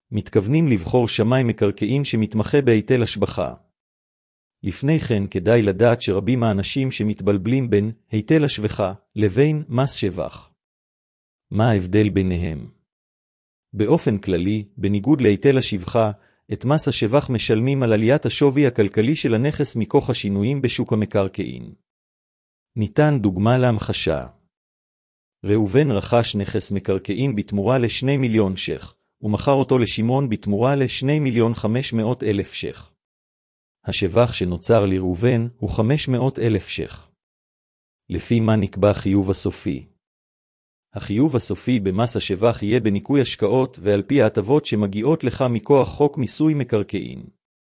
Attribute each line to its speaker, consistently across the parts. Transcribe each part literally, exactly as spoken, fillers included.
Speaker 1: מתכוונים לבחור שמאי מקרקעין שמתמחה בהיטל השבחה. לפני כן כדאי לדעת שרבים האנשים שמתבלבלים בין היטל השבחה לבין מס שבח. מה ההבדל ביניהם? באופן כללי, בניגוד להיטל השבחה, את מס השבח משלמים על עליית השווי הכלכלי של הנכס מכוח השינויים בשוק המקרקעין. ניתן דוגמה להמחשה. ראובן רכש נכס מקרקעין בתמורה לשני מיליון ש"ח, ומכר אותו לשמעון בתמורה לשני מיליון חמש מאות אלף ש"ח. השבח שנוצר לראובן הוא חמש מאות אלף ש"ח. לפי מה נקבע חיוב הסופי? החיוב הסופי במס השבח יהיה בניכוי השקעות ועל פי ההטבות שמגיעות לך מכוח חוק מיסוי מקרקעין.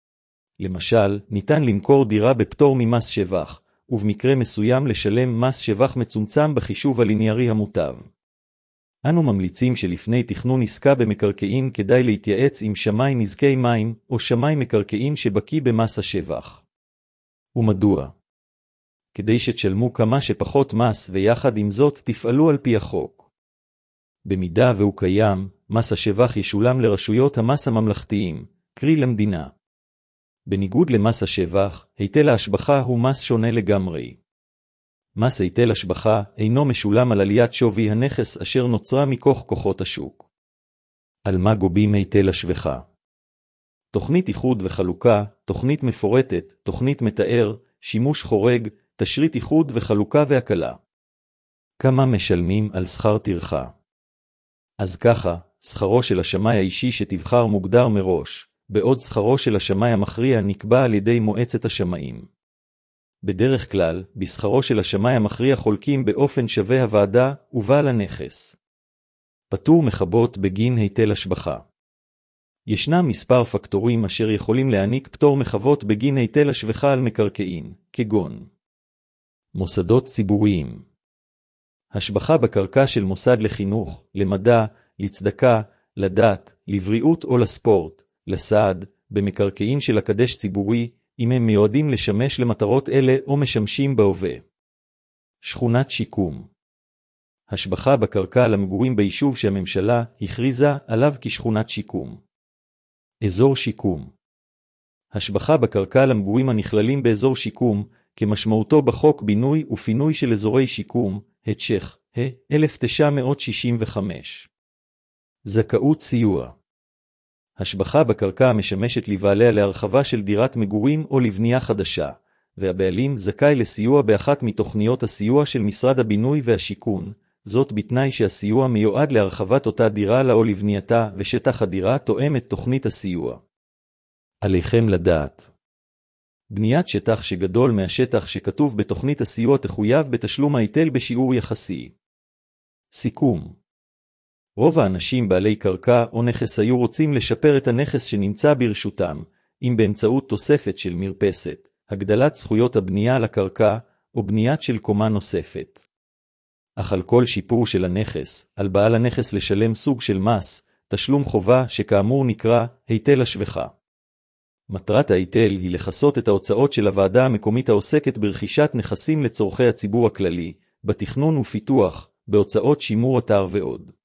Speaker 1: למשל, ניתן למכור דירה בפטור ממס שבח, ובמקרה מסוים לשלם מס שבח מצומצם בחישוב הליניארי המוטב. אנו ממליצים שלפני תכנון עסקה במקרקעין כדאי להתייעץ עם שמאי נזקי מים או שמאי מקרקעין שבקי במס השבח. ומדוע? כדי שתשלמו כמה שפחות מס ויחד עם זאת תפעלו על פי החוק. במידה והוא קיים, מס השבח ישולם לרשויות המס הממלכתיים, קרי למדינה. בניגוד למס השבח, היטל ההשבחה הוא מס שונה לגמרי. מס היטל השבחה אינו משולם על עליית שווי הנכס אשר נוצרה מכוח כוחות השוק. על מה גובים היטל השבחה? תוכנית איחוד וחלוקה, תוכנית מפורטת, תוכנית מתאר, שימוש חורג, תשריט איחוד וחלוקה והקלה. כמה משלמים על שכר טרחה? אז ככה, שכרו של השמאי האישי שתבחר מוגדר מראש, בעוד שכרו של השמאי המכריע נקבע על ידי מועצת השמאים. בדרך כלל, בשכרו של השמאי המכריע חולקים באופן שווה הוועדה ובעל הנכס. פטור מחבות בגין היטל השבחה. ישנם מספר פקטורים אשר יכולים להעניק פטור מחבות בגין היטל השבחה על מקרקעין, כגון מוסדות ציבוריים. השבחה בקרקע של מוסד לחינוך, למדע, לצדקה, לדת, לבריאות או לספורט, לסעד, במקרקעין של הקדש ציבורי, אם הם מיועדים לשמש למטרות אלה או משמשים בהווה. שכונת שיקום. השבחה בקרקע למגורים ביישוב שהממשלה הכריזה עליו כשכונת שיקום. אזור שיקום. השבחה בקרקע למגורים הנכללים באזור שיקום, כמשמעותו בחוק בינוי ופינוי של אזורי שיקום, התש"ך, אלף תשע מאות שישים וחמש. זכאות סיוע. השבחה בקרקע המשמשת לבעליה להרחבה של דירת מגורים או לבנייה חדשה, והבעלים זכאי לסיוע באחת מתוכניות הסיוע של משרד הבינוי והשיכון, זאת בתנאי שהסיוע מיועד להרחבת אותה דירה לה או לבנייתה ושטח הדירה תואם את תוכנית הסיוע. עליכם לדעת. בניית שטח שגדול מהשטח שכתוב בתוכנית הסיוע תחויב בתשלום ההיטל בשיעור יחסי. סיכום. רוב האנשים בעלי קרקע או נכס היו רוצים לשפר את הנכס שנמצא ברשותם, אם באמצעות תוספת של מרפסת, הגדלת זכויות הבנייה על הקרקע או בניית של קומה נוספת. אך על כל שיפור של הנכס, על בעל הנכס לשלם סוג של מס, תשלום חובה שכאמור נקרא היטל השבחה. מטרת ההיטל היא לחסות את ההוצאות של הוועדה המקומית העוסקת ברכישת נכסים לצורכי הציבור הכללי, בתכנון ופיתוח, בהוצאות שימור אתר ועוד.